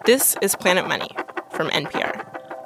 This is Planet Money from NPR.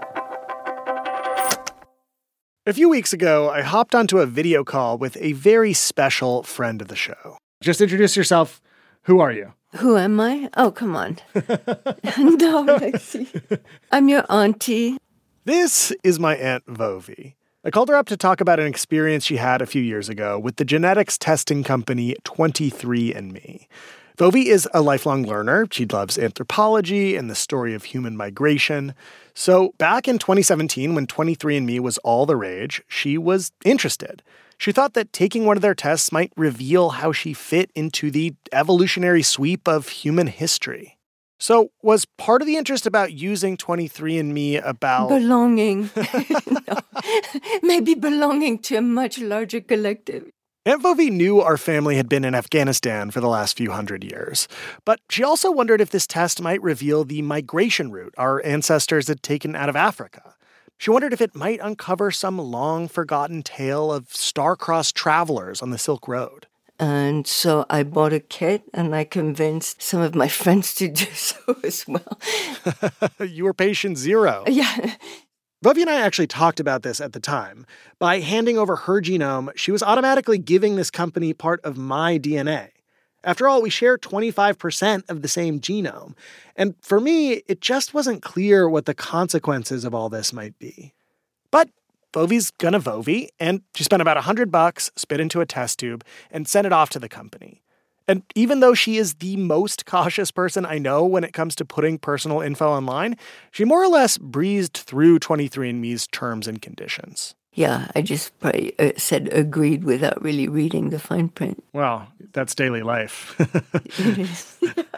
A few weeks ago, I hopped onto a video call with a very special friend of the show. Just introduce yourself. Who are you? Who am I? Oh, come on. No, Lexi. I'm your auntie. This is my Aunt Vovi. I called her up to talk about an experience she had a few years ago with the genetics testing company 23andMe. Vovi is a lifelong learner. She loves anthropology and the story of human migration. So back in 2017, when 23andMe was all the rage, she was interested. She thought that taking one of their tests might reveal how she fit into the evolutionary sweep of human history. So was part of the interest about using 23andMe about... Belonging. No. Maybe belonging to a much larger collective. Aunt Vovi knew our family had been in Afghanistan for the last few hundred years. But she also wondered if this test might reveal the migration route our ancestors had taken out of Africa. She wondered if it might uncover some long-forgotten tale of star-crossed travelers on the Silk Road. And so I bought a kit, and I convinced some of my friends to do so as well. You were patient zero. Yeah. Vovi and I actually talked about this at the time. By handing over her genome, she was automatically giving this company part of my DNA. After all, we share 25% of the same genome. And for me, it just wasn't clear what the consequences of all this might be. But Vovi's gonna Vovi, and she spent about $100, spit into a test tube, and sent it off to the company. And even though she is the most cautious person I know when it comes to putting personal info online, she more or less breezed through 23andMe's terms and conditions. Yeah, I just probably said agreed without really reading the fine print. Well, that's daily life. It is.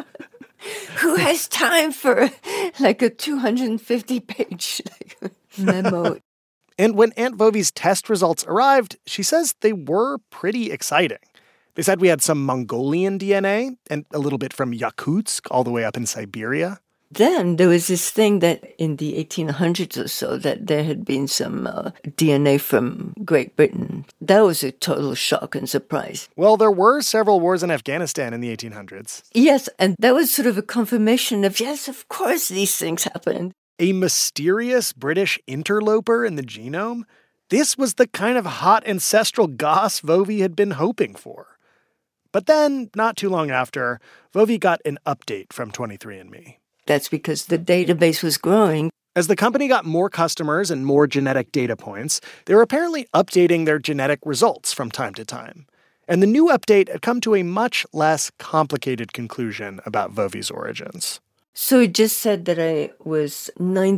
Who has time for like a 250-page memo? And when Aunt Vovi's test results arrived, she says they were pretty exciting. They said we had some Mongolian DNA and a little bit from Yakutsk all the way up in Siberia. Then there was this thing that in the 1800s or so that there had been some DNA from Great Britain. That was a total shock and surprise. Well, there were several wars in Afghanistan in the 1800s. Yes, and that was sort of a confirmation of, yes, of course these things happened. A mysterious British interloper in the genome? This was the kind of hot ancestral goss Vovi had been hoping for. But then, not too long after, Vovi got an update from 23andMe. That's because the database was growing. As the company got more customers and more genetic data points, they were apparently updating their genetic results from time to time. And the new update had come to a much less complicated conclusion about Vovi's origins. So it just said that I was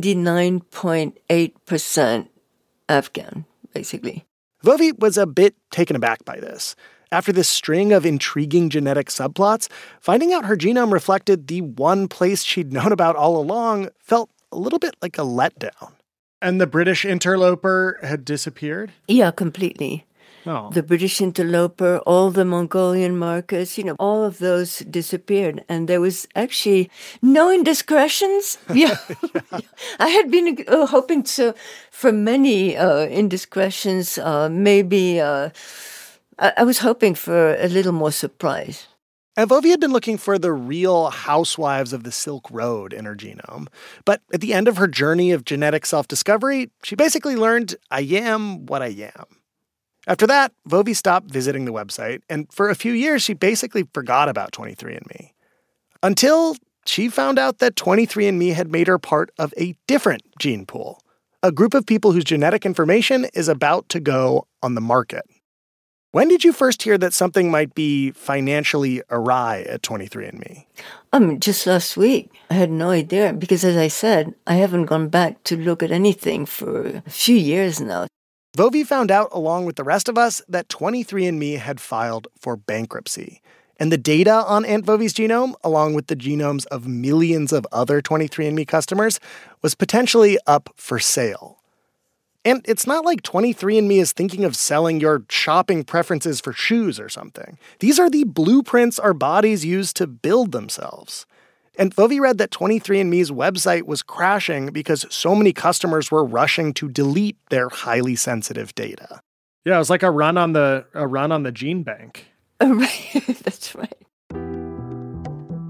99.8% Afghan, basically. Vovi was a bit taken aback by this. After this string of intriguing genetic subplots, finding out her genome reflected the one place she'd known about all along felt a little bit like a letdown. And the British interloper had disappeared? Yeah, completely. Oh. The British interloper, all the Mongolian markers, all of those disappeared. And there was actually no indiscretions. Yeah. I had been hoping for many indiscretions, maybe... I was hoping for a little more surprise. And Vovi had been looking for the real housewives of the Silk Road in her genome. But at the end of her journey of genetic self-discovery, she basically learned, I am what I am. After that, Vovi stopped visiting the website, and for a few years, she basically forgot about 23andMe. Until she found out that 23andMe had made her part of a different gene pool, a group of people whose genetic information is about to go on the market. When did you first hear that something might be financially awry at 23andMe? Just last week. I had no idea because, as I said, I haven't gone back to look at anything for a few years now. Vovi found out, along with the rest of us, that 23andMe had filed for bankruptcy. And the data on Aunt Vovi's genome, along with the genomes of millions of other 23andMe customers, was potentially up for sale. And it's not like 23andMe is thinking of selling your shopping preferences for shoes or something. These are the blueprints our bodies use to build themselves. And Vovi read that 23andMe's website was crashing because so many customers were rushing to delete their highly sensitive data. Yeah, it was like a run on the gene bank. Right, that's right.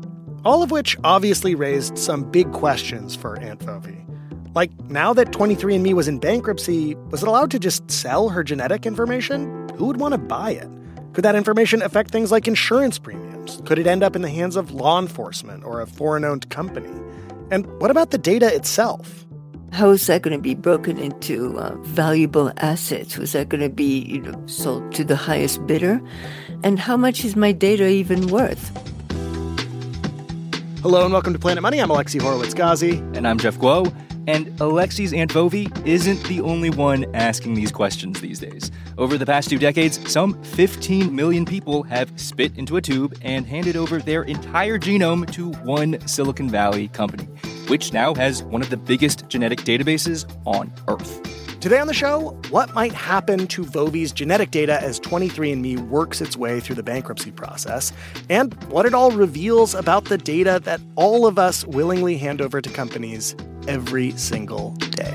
All of which obviously raised some big questions for Aunt Vovi. Like, now that 23andMe was in bankruptcy, was it allowed to just sell her genetic information? Who would want to buy it? Could that information affect things like insurance premiums? Could it end up in the hands of law enforcement or a foreign-owned company? And what about the data itself? How is that going to be broken into valuable assets? Was that going to be sold to the highest bidder? And how much is my data even worth? Hello and welcome to Planet Money. I'm Alexi Horowitz-Ghazi. And I'm Jeff Guo. And Alexi's Aunt Vovi isn't the only one asking these questions these days. Over the past 2 decades, some 15 million people have spit into a tube and handed over their entire genome to one Silicon Valley company, which now has one of the biggest genetic databases on Earth. Today on the show, what might happen to Vovi's genetic data as 23andMe works its way through the bankruptcy process, and what it all reveals about the data that all of us willingly hand over to companies every single day.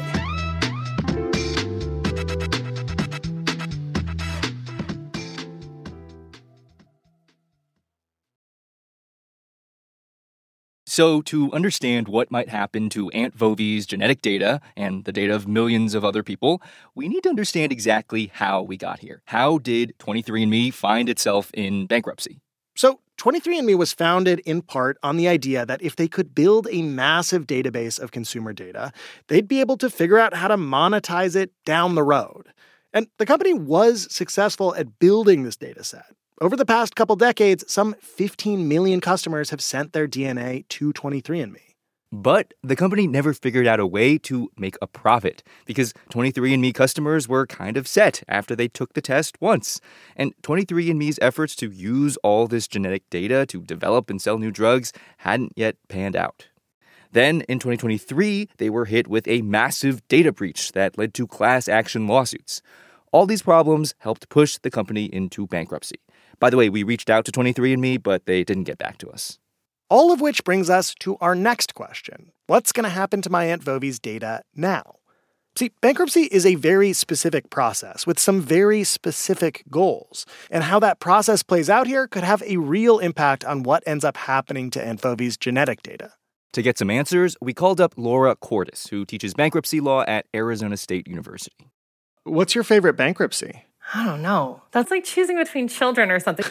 So to understand what might happen to Aunt Vovi's genetic data and the data of millions of other people, we need to understand exactly how we got here. How did 23andMe find itself in bankruptcy? So 23andMe was founded in part on the idea that if they could build a massive database of consumer data, they'd be able to figure out how to monetize it down the road. And the company was successful at building this data set. Over the past couple decades, some 15 million customers have sent their DNA to 23andMe. But the company never figured out a way to make a profit because 23andMe customers were kind of set after they took the test once. And 23andMe's efforts to use all this genetic data to develop and sell new drugs hadn't yet panned out. Then, in 2023, they were hit with a massive data breach that led to class action lawsuits. All these problems helped push the company into bankruptcy. By the way, we reached out to 23andMe, but they didn't get back to us. All of which brings us to our next question. What's going to happen to my Aunt Vovi's data now? See, bankruptcy is a very specific process with some very specific goals. And how that process plays out here could have a real impact on what ends up happening to Aunt Vovi's genetic data. To get some answers, we called up Laura Cordes, who teaches bankruptcy law at Arizona State University. What's your favorite bankruptcy? I don't know. That's like choosing between children or something.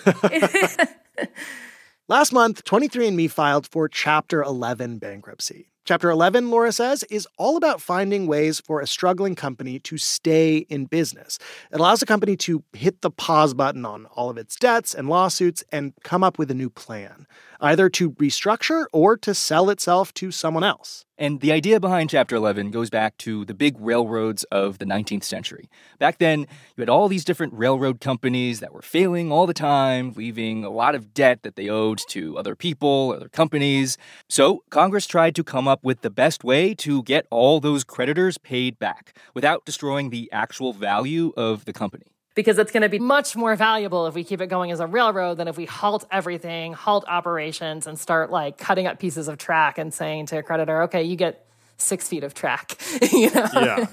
Last month, 23andMe filed for Chapter 11 bankruptcy. Chapter 11, Laura says, is all about finding ways for a struggling company to stay in business. It allows a company to hit the pause button on all of its debts and lawsuits and come up with a new plan, either to restructure or to sell itself to someone else. And the idea behind Chapter 11 goes back to the big railroads of the 19th century. Back then, you had all these different railroad companies that were failing all the time, leaving a lot of debt that they owed to other people, other companies. So Congress tried to come up with the best way to get all those creditors paid back without destroying the actual value of the company. Because it's going to be much more valuable if we keep it going as a railroad than if we halt everything, halt operations, and start like cutting up pieces of track and saying to a creditor, okay, you get 6 feet of track. Yeah.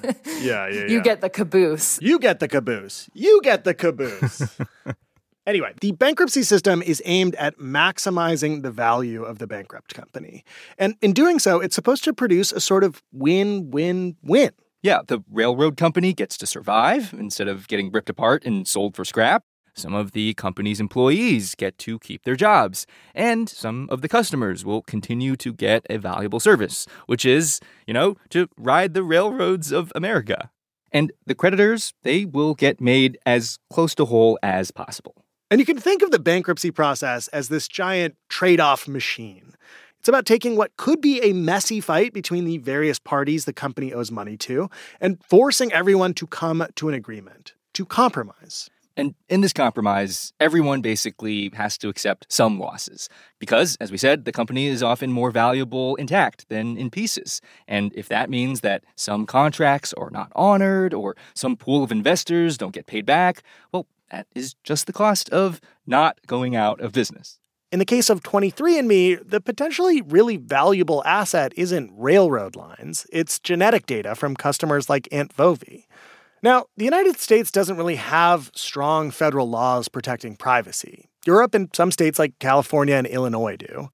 You get the caboose. You get the caboose. You get the caboose. Anyway, the bankruptcy system is aimed at maximizing the value of the bankrupt company. And in doing so, it's supposed to produce a sort of win-win-win. Yeah, the railroad company gets to survive instead of getting ripped apart and sold for scrap. Some of the company's employees get to keep their jobs. And some of the customers will continue to get a valuable service, which is, to ride the railroads of America. And the creditors, they will get made as close to whole as possible. And you can think of the bankruptcy process as this giant trade-off machine. It's about taking what could be a messy fight between the various parties the company owes money to and forcing everyone to come to an agreement, to compromise. And in this compromise, everyone basically has to accept some losses. Because, as we said, the company is often more valuable intact than in pieces. And if that means that some contracts are not honored or some pool of investors don't get paid back, well, that is just the cost of not going out of business. In the case of 23andMe, the potentially really valuable asset isn't railroad lines. It's genetic data from customers like Aunt Vovi. Now, the United States doesn't really have strong federal laws protecting privacy. Europe and some states like California and Illinois do.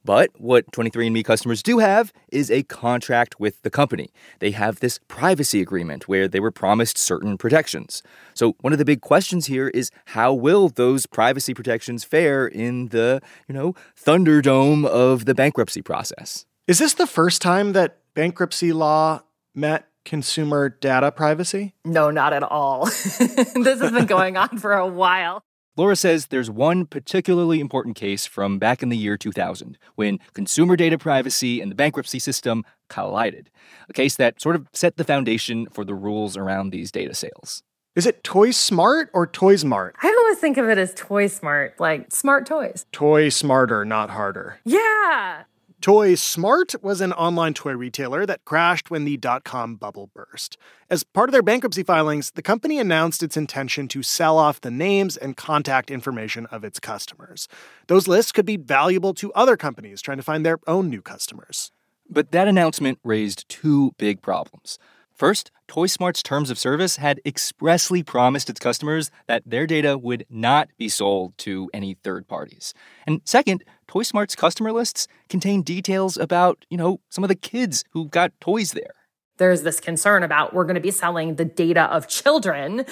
But what 23andMe customers do have is a contract with the company. They have this privacy agreement where they were promised certain protections. So one of the big questions here is how will those privacy protections fare in the, Thunderdome of the bankruptcy process? Is this the first time that bankruptcy law met consumer data privacy? No, not at all. This has been going on for a while. Laura says there's one particularly important case from back in the year 2000 when consumer data privacy and the bankruptcy system collided, a case that sort of set the foundation for the rules around these data sales. Is it Toy Smart or Toy Smart? I always think of it as Toy Smart, like smart toys. Toy smarter, not harder. Yeah. Toy Smart was an online toy retailer that crashed when the dot-com bubble burst. As part of their bankruptcy filings, the company announced its intention to sell off the names and contact information of its customers. Those lists could be valuable to other companies trying to find their own new customers. But that announcement raised two big problems. First, Toy Smart's terms of service had expressly promised its customers that their data would not be sold to any third parties. And second, Toy Smart's customer lists contain details about, some of the kids who got toys there. There's this concern about we're going to be selling the data of children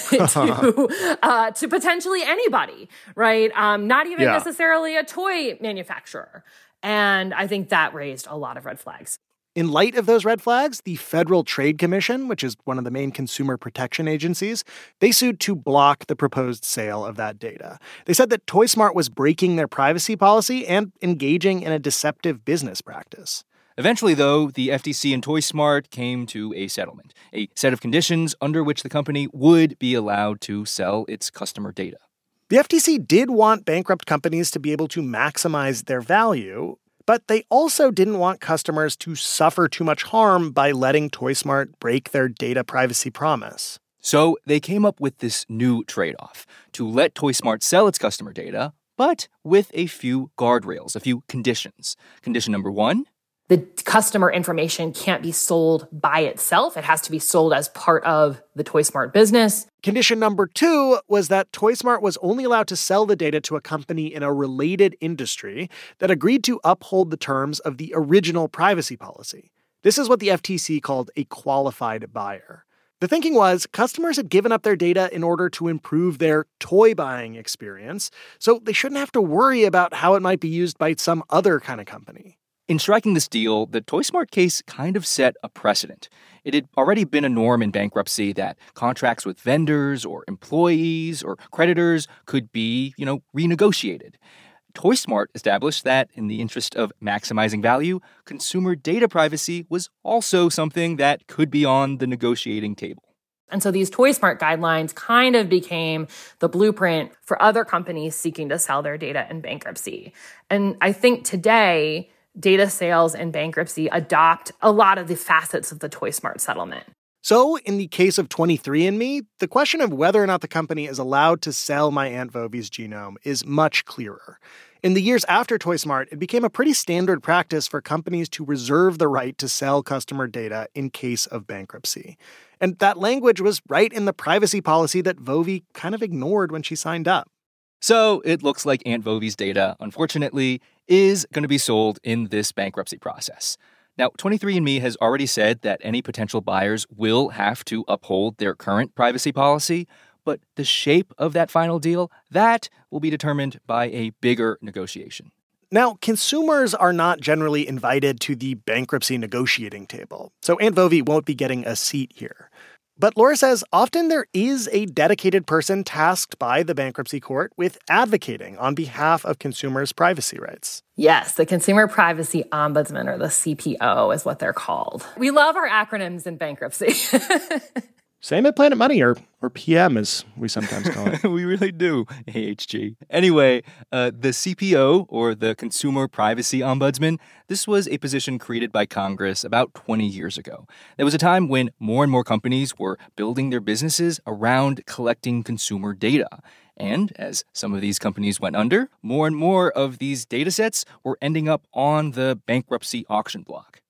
to potentially anybody, right? Not even necessarily a toy manufacturer. And I think that raised a lot of red flags. In light of those red flags, the Federal Trade Commission, which is one of the main consumer protection agencies, they sued to block the proposed sale of that data. They said that Toy Smart was breaking their privacy policy and engaging in a deceptive business practice. Eventually, though, the FTC and Toy Smart came to a settlement, a set of conditions under which the company would be allowed to sell its customer data. The FTC did want bankrupt companies to be able to maximize their value, but they also didn't want customers to suffer too much harm by letting Toy Smart break their data privacy promise. So they came up with this new trade-off to let Toy Smart sell its customer data, but with a few guardrails, a few conditions. Condition number one: the customer information can't be sold by itself. It has to be sold as part of the Toy Smart business. Condition number two was that Toy Smart was only allowed to sell the data to a company in a related industry that agreed to uphold the terms of the original privacy policy. This is what the FTC called a qualified buyer. The thinking was customers had given up their data in order to improve their toy buying experience, so they shouldn't have to worry about how it might be used by some other kind of company. In striking this deal, the Toy Smart case kind of set a precedent. It had already been a norm in bankruptcy that contracts with vendors or employees or creditors could be, renegotiated. Toy Smart established that, in the interest of maximizing value, consumer data privacy was also something that could be on the negotiating table. And so these Toy Smart guidelines kind of became the blueprint for other companies seeking to sell their data in bankruptcy. And I think today, data sales and bankruptcy adopt a lot of the facets of the Toy Smart settlement. So, in the case of 23andMe, the question of whether or not the company is allowed to sell my Aunt Vovi's genome is much clearer. In the years after Toy Smart, it became a pretty standard practice for companies to reserve the right to sell customer data in case of bankruptcy. And that language was right in the privacy policy that Vovi kind of ignored when she signed up. So it looks like Aunt Vovi's data, unfortunately, is going to be sold in this bankruptcy process. Now, 23andMe has already said that any potential buyers will have to uphold their current privacy policy, but the shape of that final deal, that will be determined by a bigger negotiation. Now, consumers are not generally invited to the bankruptcy negotiating table, so Aunt Vovi won't be getting a seat here. But Laura says often there is a dedicated person tasked by the bankruptcy court with advocating on behalf of consumers' privacy rights. Yes, the Consumer Privacy Ombudsman, or the CPO, is what they're called. We love our acronyms in bankruptcy. Same at Planet Money, or PM, as we sometimes call it. We really do, AHG. Anyway, the CPO, or the Consumer Privacy Ombudsman, this was a position created by Congress about 20 years ago. There was a time when more and more companies were building their businesses around collecting consumer data. And as some of these companies went under, more and more of these data sets were ending up on the bankruptcy auction block.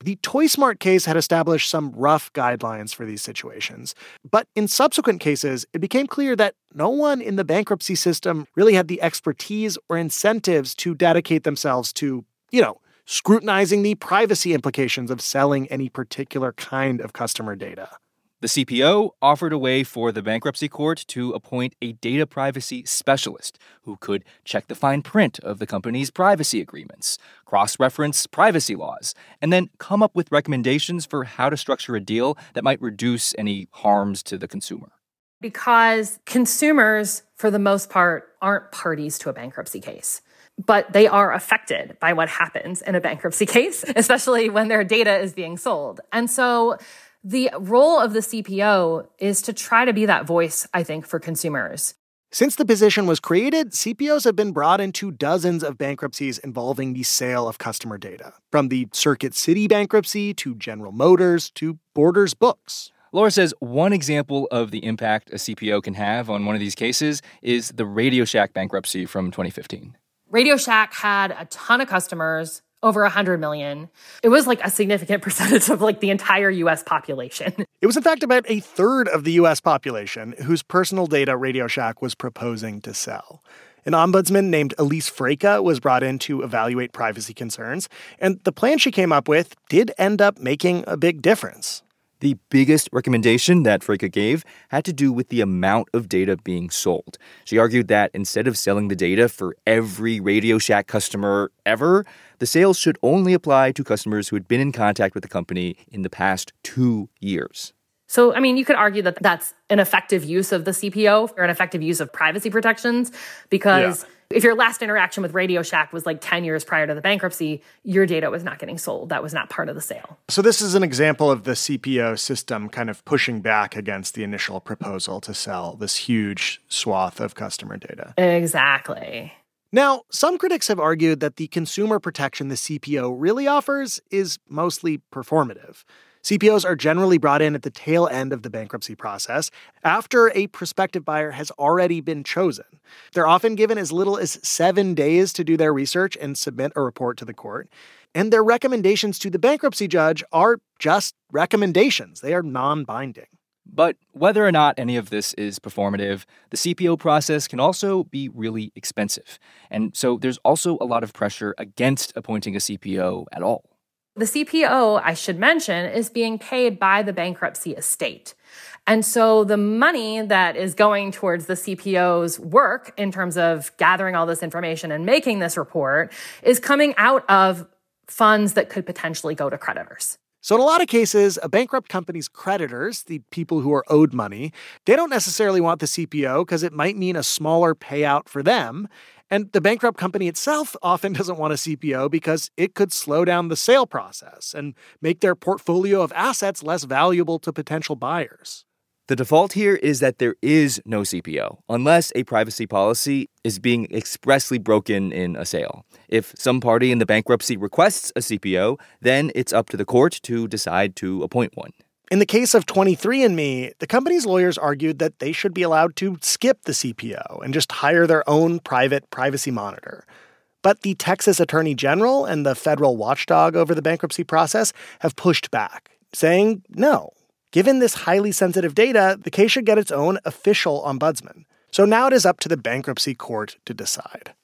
The ToySmart case had established some rough guidelines for these situations. But in subsequent cases, it became clear that no one in the bankruptcy system really had the expertise or incentives to dedicate themselves to, scrutinizing the privacy implications of selling any particular kind of customer data. The CPO offered a way for the bankruptcy court to appoint a data privacy specialist who could check the fine print of the company's privacy agreements, cross-reference privacy laws, and then come up with recommendations for how to structure a deal that might reduce any harms to the consumer. Because consumers, for the most part, aren't parties to a bankruptcy case. But they are affected by what happens in a bankruptcy case, especially when their data is being sold. And so the role of the CPO is to try to be that voice, I think, for consumers. Since the position was created, CPOs have been brought into dozens of bankruptcies involving the sale of customer data, from the Circuit City bankruptcy to General Motors to Borders Books. Laura says one example of the impact a CPO can have on one of these cases is the Radio Shack bankruptcy from 2015. Radio Shack had a ton of customers, over 100 million. It was like a significant percentage of the entire U.S. population. It was in fact about a third of the U.S. population whose personal data Radio Shack was proposing to sell. An ombudsman named Elise Freyka was brought in to evaluate privacy concerns, and the plan she came up with did end up making a big difference. The biggest recommendation that Freyka gave had to do with the amount of data being sold. She argued that instead of selling the data for every Radio Shack customer ever, the sales should only apply to customers who had been in contact with the company in the past 2 years. So, you could argue that that's an effective use of the CPO or an effective use of privacy protections because if your last interaction with Radio Shack was 10 years prior to the bankruptcy, your data was not getting sold. That was not part of the sale. So this is an example of the CPO system kind of pushing back against the initial proposal to sell this huge swath of customer data. Exactly. Now, some critics have argued that the consumer protection the CPO really offers is mostly performative. CPOs are generally brought in at the tail end of the bankruptcy process after a prospective buyer has already been chosen. They're often given as little as 7 days to do their research and submit a report to the court. And their recommendations to the bankruptcy judge are just recommendations. They are non-binding. But whether or not any of this is performative, the CPO process can also be really expensive. And so there's also a lot of pressure against appointing a CPO at all. The CPO, I should mention, is being paid by the bankruptcy estate. And so the money that is going towards the CPO's work in terms of gathering all this information and making this report is coming out of funds that could potentially go to creditors. So in a lot of cases, a bankrupt company's creditors, the people who are owed money, they don't necessarily want the CPO because it might mean a smaller payout for them. And the bankrupt company itself often doesn't want a CPO because it could slow down the sale process and make their portfolio of assets less valuable to potential buyers. The default here is that there is no CPO unless a privacy policy is being expressly broken in a sale. If some party in the bankruptcy requests a CPO, then it's up to the court to decide to appoint one. In the case of 23andMe, the company's lawyers argued that they should be allowed to skip the CPO and just hire their own private privacy monitor. But the Texas Attorney General and the federal watchdog over the bankruptcy process have pushed back, saying no. Given this highly sensitive data, the case should get its own official ombudsman. So now it is up to the bankruptcy court to decide.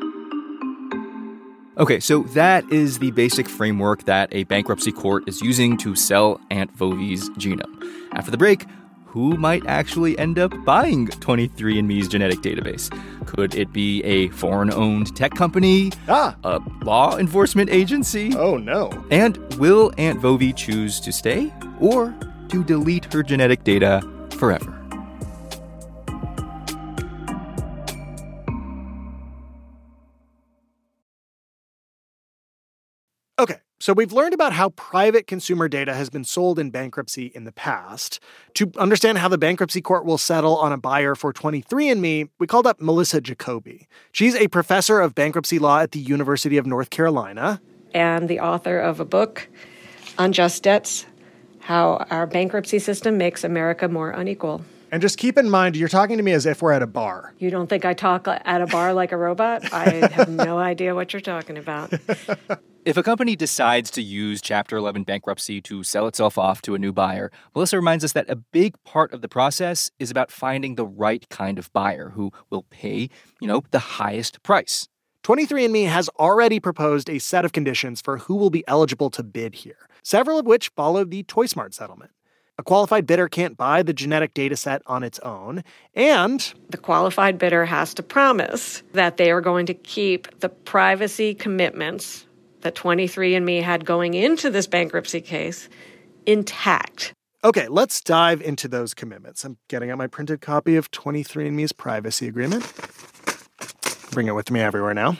Okay, so that is the basic framework that a bankruptcy court is using to sell Aunt Vovi's genome. After the break, who might actually end up buying 23andMe's genetic database? Could it be a foreign-owned tech company? A law enforcement agency? Oh, no. And will Aunt Vovi choose to stay or to delete her genetic data forever? Okay, so we've learned about how private consumer data has been sold in bankruptcy in the past. To understand how the bankruptcy court will settle on a buyer for 23andMe, we called up Melissa Jacoby. She's a professor of bankruptcy law at the University of North Carolina. And the author of a book, Unjust Debts, How Our Bankruptcy System Makes America More Unequal. And just keep in mind, you're talking to me as if we're at a bar. You don't think I talk at a bar like a robot? I have no idea what you're talking about. If a company decides to use Chapter 11 bankruptcy to sell itself off to a new buyer, Melissa reminds us that a big part of the process is about finding the right kind of buyer who will pay, the highest price. 23andMe has already proposed a set of conditions for who will be eligible to bid here, several of which follow the ToySmart settlement. A qualified bidder can't buy the genetic data set on its own, and the qualified bidder has to promise that they are going to keep the privacy commitments that 23andMe had going into this bankruptcy case intact. Okay, let's dive into those commitments. I'm getting out my printed copy of 23andMe's privacy agreement. Bring it with me everywhere now.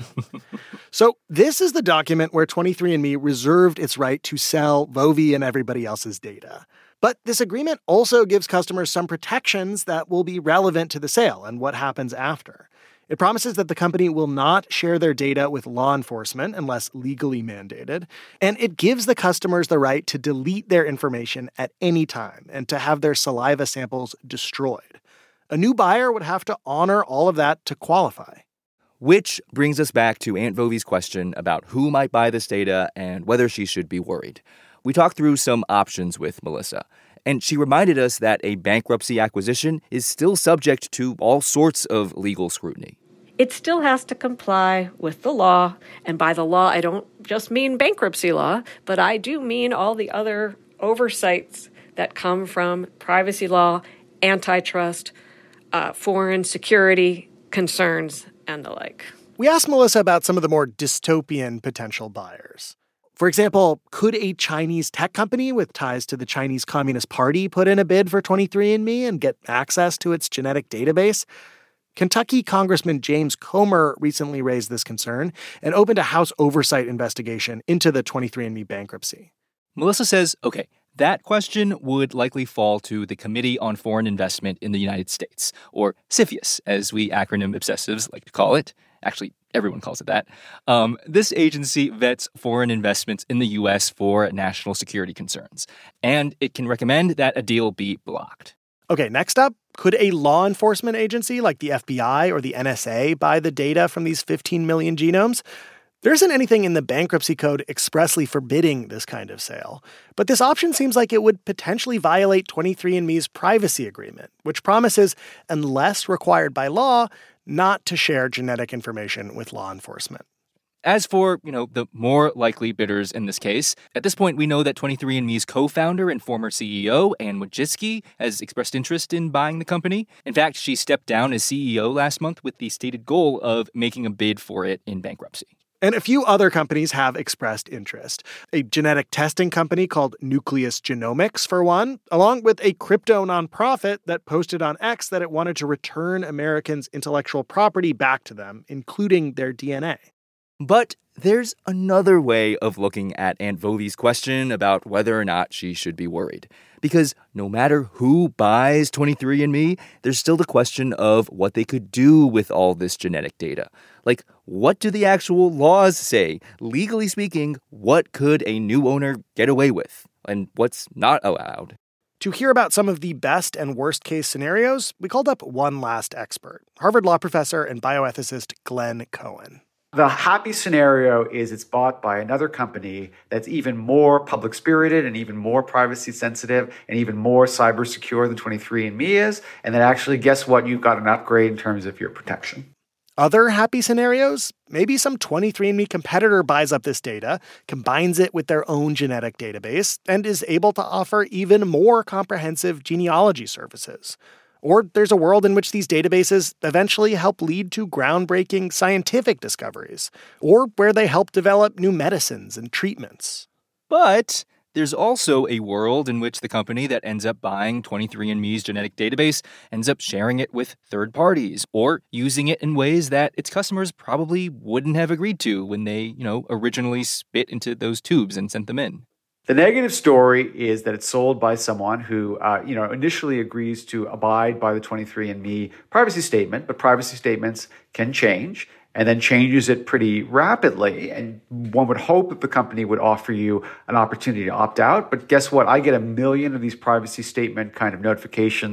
So this is the document where 23andMe reserved its right to sell Vovi and everybody else's data. But this agreement also gives customers some protections that will be relevant to the sale and what happens after. It promises that the company will not share their data with law enforcement unless legally mandated, and it gives the customers the right to delete their information at any time and to have their saliva samples destroyed. A new buyer would have to honor all of that to qualify. Which brings us back to Aunt Vovi's question about who might buy this data and whether she should be worried. We talked through some options with Melissa, and she reminded us that a bankruptcy acquisition is still subject to all sorts of legal scrutiny. It still has to comply with the law, and by the law, I don't just mean bankruptcy law, but I do mean all the other oversights that come from privacy law, antitrust, foreign security concerns, and the like. We asked Melissa about some of the more dystopian potential buyers. For example, could a Chinese tech company with ties to the Chinese Communist Party put in a bid for 23andMe and get access to its genetic database? Kentucky Congressman James Comer recently raised this concern and opened a House oversight investigation into the 23andMe bankruptcy. Melissa says, okay, that question would likely fall to the Committee on Foreign Investment in the United States, or CFIUS, as we acronym obsessives like to call it. Actually, everyone calls it that. This agency vets foreign investments in the U.S. for national security concerns, and it can recommend that a deal be blocked. Okay, next up, could a law enforcement agency like the FBI or the NSA buy the data from these 15 million genomes? There isn't anything in the bankruptcy code expressly forbidding this kind of sale, but this option seems like it would potentially violate 23andMe's privacy agreement, which promises, unless required by law, not to share genetic information with law enforcement. As for, the more likely bidders in this case, at this point we know that 23andMe's co-founder and former CEO, Anne Wojcicki, has expressed interest in buying the company. In fact, she stepped down as CEO last month with the stated goal of making a bid for it in bankruptcy. And a few other companies have expressed interest. A genetic testing company called Nucleus Genomics, for one, along with a crypto nonprofit that posted on X that it wanted to return Americans' intellectual property back to them, including their DNA. But there's another way of looking at Aunt Vovi's question about whether or not she should be worried. Because no matter who buys 23andMe, there's still the question of what they could do with all this genetic data. Like, what do the actual laws say? Legally speaking, what could a new owner get away with? And what's not allowed? To hear about some of the best and worst case scenarios, we called up one last expert, Harvard Law professor and bioethicist Glenn Cohen. The happy scenario is it's bought by another company that's even more public-spirited and even more privacy-sensitive and even more cyber-secure than 23andMe is. And then actually, guess what? You've got an upgrade in terms of your protection. Other happy scenarios? Maybe some 23andMe competitor buys up this data, combines it with their own genetic database, and is able to offer even more comprehensive genealogy services. Or there's a world in which these databases eventually help lead to groundbreaking scientific discoveries, or where they help develop new medicines and treatments. But there's also a world in which the company that ends up buying 23andMe's genetic database ends up sharing it with third parties or using it in ways that its customers probably wouldn't have agreed to when they, originally spit into those tubes and sent them in. The negative story is that it's sold by someone who, initially agrees to abide by the 23andMe privacy statement, but privacy statements can change and then changes it pretty rapidly. And one would hope that the company would offer you an opportunity to opt out. But guess what? I get 1 million of these privacy statement kind of notifications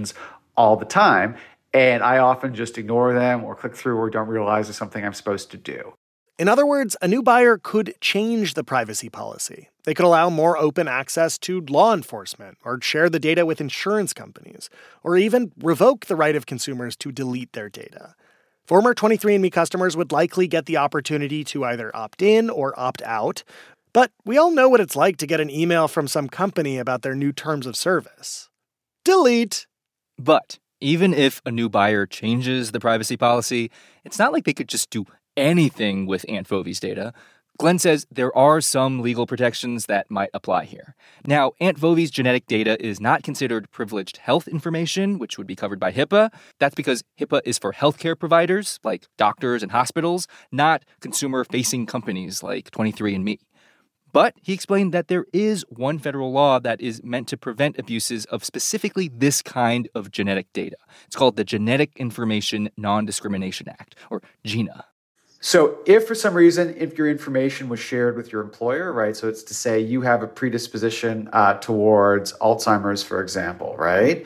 all the time. And I often just ignore them or click through or don't realize it's something I'm supposed to do. In other words, a new buyer could change the privacy policy. They could allow more open access to law enforcement or share the data with insurance companies, or even revoke the right of consumers to delete their data. Former 23andMe customers would likely get the opportunity to either opt in or opt out, but we all know what it's like to get an email from some company about their new terms of service. Delete! But even if a new buyer changes the privacy policy, it's not like they could just do anything with Aunt Vovi's data. Glenn says there are some legal protections that might apply here. Now, Aunt Vovi's genetic data is not considered privileged health information, which would be covered by HIPAA. That's because HIPAA is for healthcare providers, like doctors and hospitals, not consumer-facing companies like 23andMe. But he explained that there is one federal law that is meant to prevent abuses of specifically this kind of genetic data. It's called the Genetic Information Non-Discrimination Act, or GINA. So if for some reason, if your information was shared with your employer, right, so it's to say you have a predisposition towards Alzheimer's, for example, right,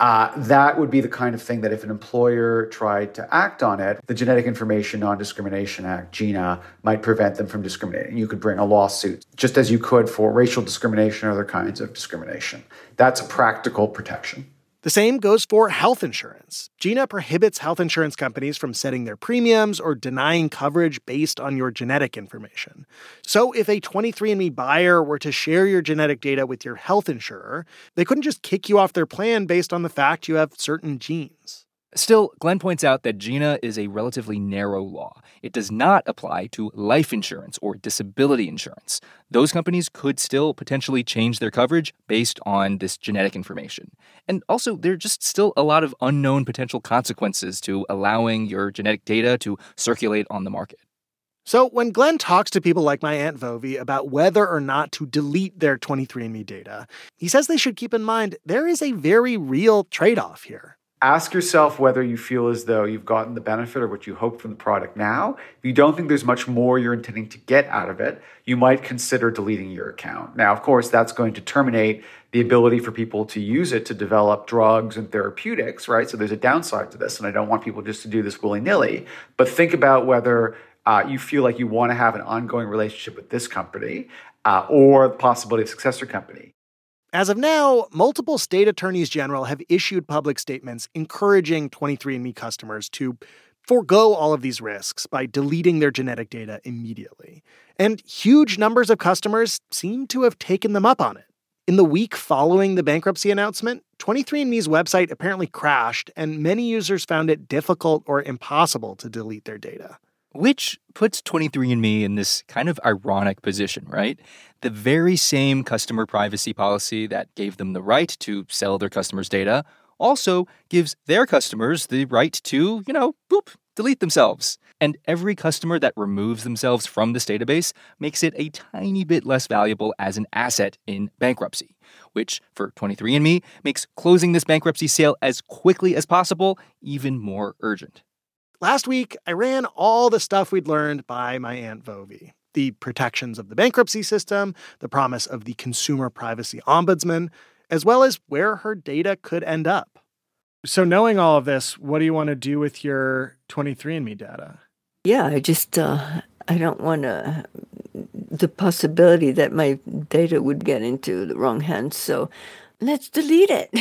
that would be the kind of thing that if an employer tried to act on it, the Genetic Information Non-Discrimination Act, GINA, might prevent them from discriminating. You could bring a lawsuit, just as you could for racial discrimination or other kinds of discrimination. That's a practical protection. The same goes for health insurance. GINA prohibits health insurance companies from setting their premiums or denying coverage based on your genetic information. So if a 23andMe buyer were to share your genetic data with your health insurer, they couldn't just kick you off their plan based on the fact you have certain genes. Still, Glenn points out that GINA is a relatively narrow law. It does not apply to life insurance or disability insurance. Those companies could still potentially change their coverage based on this genetic information. And also, there are just still a lot of unknown potential consequences to allowing your genetic data to circulate on the market. So when Glenn talks to people like my Aunt Vovi about whether or not to delete their 23andMe data, he says they should keep in mind there is a very real trade-off here. Ask yourself whether you feel as though you've gotten the benefit or what you hope from the product now. If you don't think there's much more you're intending to get out of it, you might consider deleting your account. Now, of course, that's going to terminate the ability for people to use it to develop drugs and therapeutics, right? So there's a downside to this, and I don't want people just to do this willy-nilly. But think about whether you feel like you want to have an ongoing relationship with this company or the possibility of a successor company. As of now, multiple state attorneys general have issued public statements encouraging 23andMe customers to forego all of these risks by deleting their genetic data immediately. And huge numbers of customers seem to have taken them up on it. In the week following the bankruptcy announcement, 23andMe's website apparently crashed, and many users found it difficult or impossible to delete their data. Which puts 23andMe in this kind of ironic position, right? The very same customer privacy policy that gave them the right to sell their customers' data also gives their customers the right to, delete themselves. And every customer that removes themselves from this database makes it a tiny bit less valuable as an asset in bankruptcy, which for 23andMe makes closing this bankruptcy sale as quickly as possible even more urgent. Last week, I ran all the stuff we'd learned by my Aunt Vovi. The protections of the bankruptcy system, the promise of the consumer privacy ombudsman, as well as where her data could end up. So knowing all of this, what do you want to do with your 23andMe data? Yeah, I don't want the possibility that my data would get into the wrong hands, so let's delete it.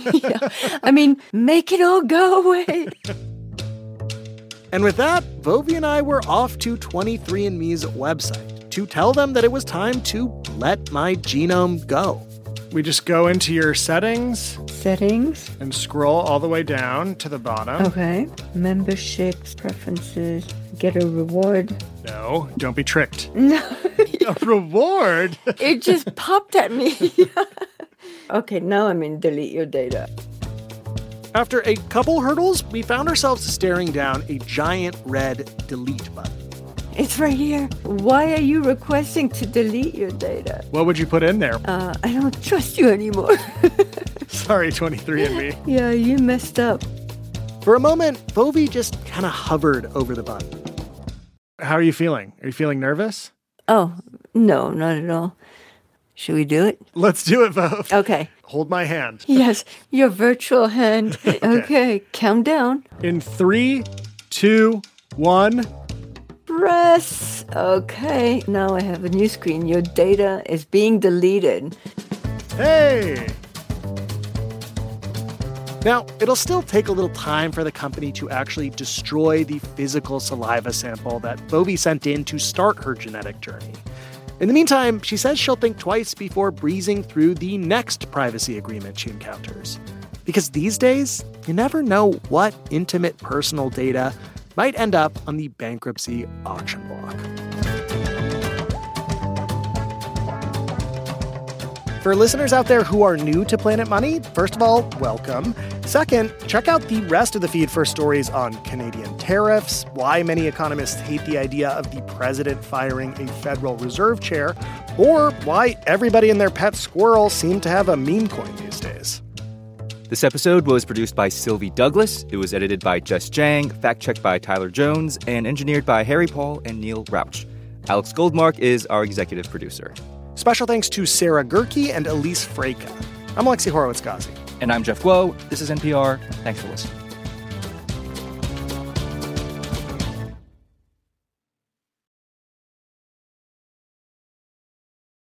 Make it all go away. And with that, Vovi and I were off to 23andMe's website to tell them that it was time to let my genome go. We just go into your settings. And scroll all the way down to the bottom. Okay. Memberships, preferences, get a reward. No, don't be tricked. No. A reward? It just popped at me. Okay, now I'm in delete your data. After a couple hurdles, we found ourselves staring down a giant red delete button. It's right here. Why are you requesting to delete your data? What would you put in there? I don't trust you anymore. Sorry, 23andMe. Yeah, you messed up. For a moment, Vovi just kind of hovered over the button. How are you feeling? Are you feeling nervous? Oh, no, not at all. Should we do it? Let's do it, Vove. Okay. Hold my hand. Yes, your virtual hand. Okay, count down. In 3, 2, 1. Press. Okay, now I have a new screen. Your data is being deleted. Hey! Now, it'll still take a little time for the company to actually destroy the physical saliva sample that Vove sent in to start her genetic journey. In the meantime, she says she'll think twice before breezing through the next privacy agreement she encounters. Because these days, you never know what intimate personal data might end up on the bankruptcy auction block. For listeners out there who are new to Planet Money, first of all, welcome. Second, check out the rest of the feed for stories on Canadian tariffs, why many economists hate the idea of the president firing a Federal Reserve chair, or why everybody and their pet squirrel seem to have a meme coin these days. This episode was produced by Sylvie Douglas. It was edited by Jess Jang, fact-checked by Tyler Jones, and engineered by Harry Paul and Neil Rauch. Alex Goldmark is our executive producer. Special thanks to Sarah Gerke and Elise Freyka. I'm Alexi Horowitz-Ghazi. And I'm Jeff Guo. This is NPR. Thanks for listening.